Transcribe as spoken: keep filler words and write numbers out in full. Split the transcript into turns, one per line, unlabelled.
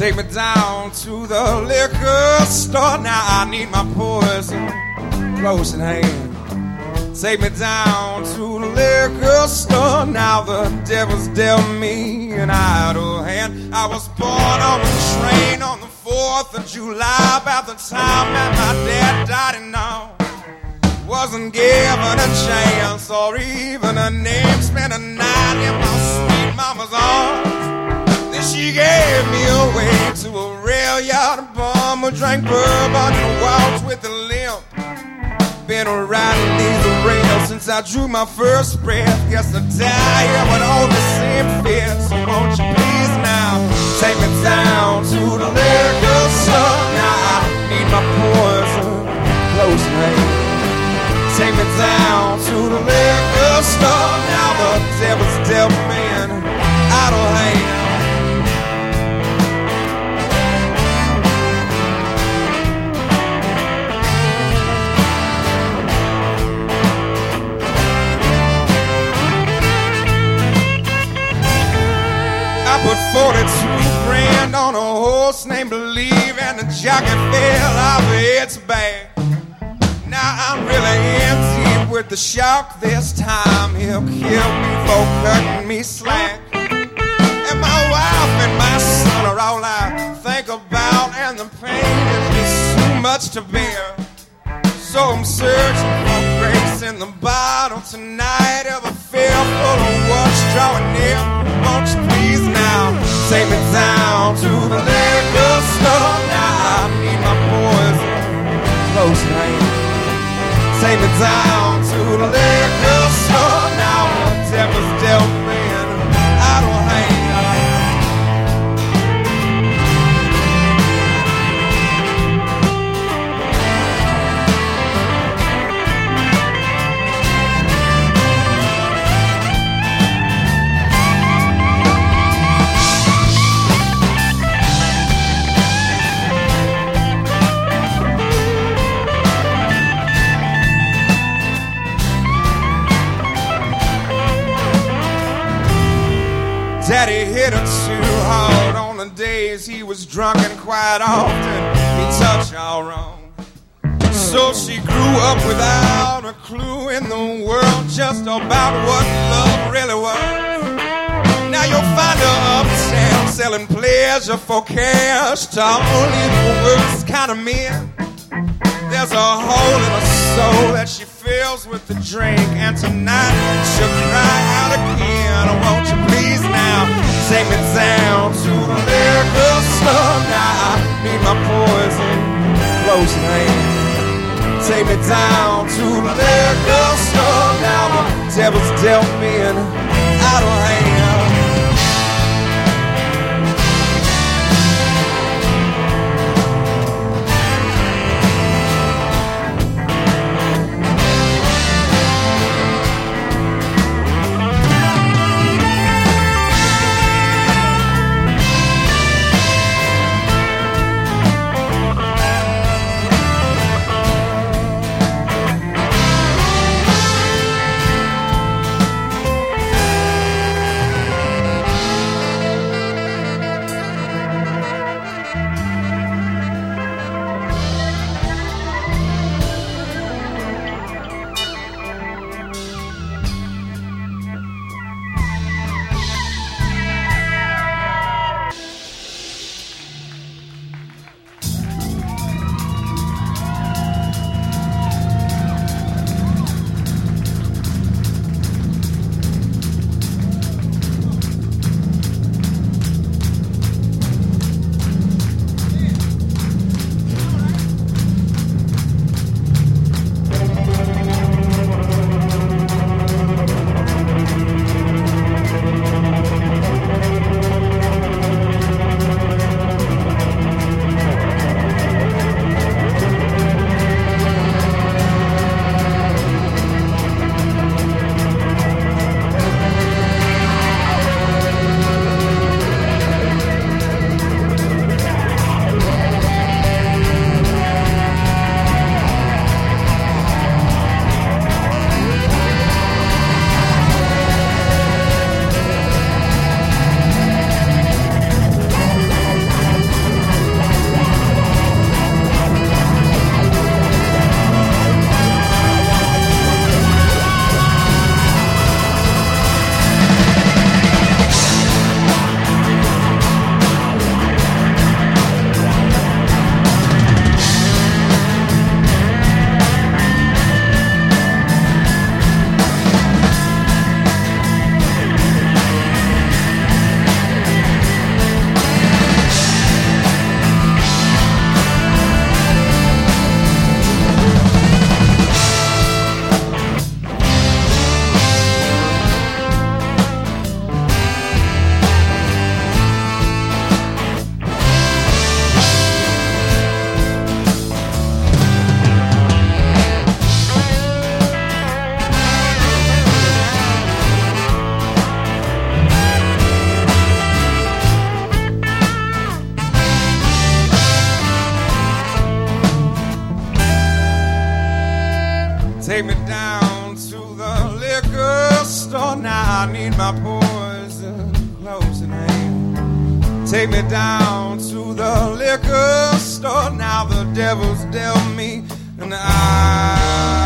Take me down to the liquor store. Now I need my poison close at hand. Take me down to the liquor store. Now the devil's dealt me an idle hand. I was born on the train on the fourth of July, about the time that my dad died, and I wasn't given a chance or even a name. Spent a night in my sweet mama's arms. Then she gave me away to a rail yard bum who drank bourbon and walked with a limp. Been riding these rails since I drew my first breath. Guess the die here would only seem fit. So won't you please now take me down to the liquor store. Now I need my poison close at hand. Take me down to the liquor store. Now the devil's dealt me an idle hand. I put forty-two grand on a horse named Believe, and the jockey fell off its back. Now I'm really in deep with the shark this time. He'll kill me for cutting me slack. And my wife and my son are all I think about, and the pain is just too much to bear. So I'm searching for grace in the bottle tonight. Ever fearful of what's drawing near? Won't you please now take me down to the liquor store. Now I need my poison close at hand. Take me down to the liquor store. Now the devil's dealt me an idle hand. Daddy hit her too hard on the days he was drunk, and quite often he touched all wrong. So she grew up without a clue in the world just about what love really was. Now you'll find her uptown selling pleasure for cash to only the worst kind of men. There's a hole in her soul that she fills with the drink, and tonight she'll cry out again. Won't you please now take me down to the liquor store. Now I need my poison close at hand. Take me down to the liquor store. Now the devil's dealt me an idle hand. I need my poison close in hand. Take me down to the liquor store. Now the devil's dealt me an eye.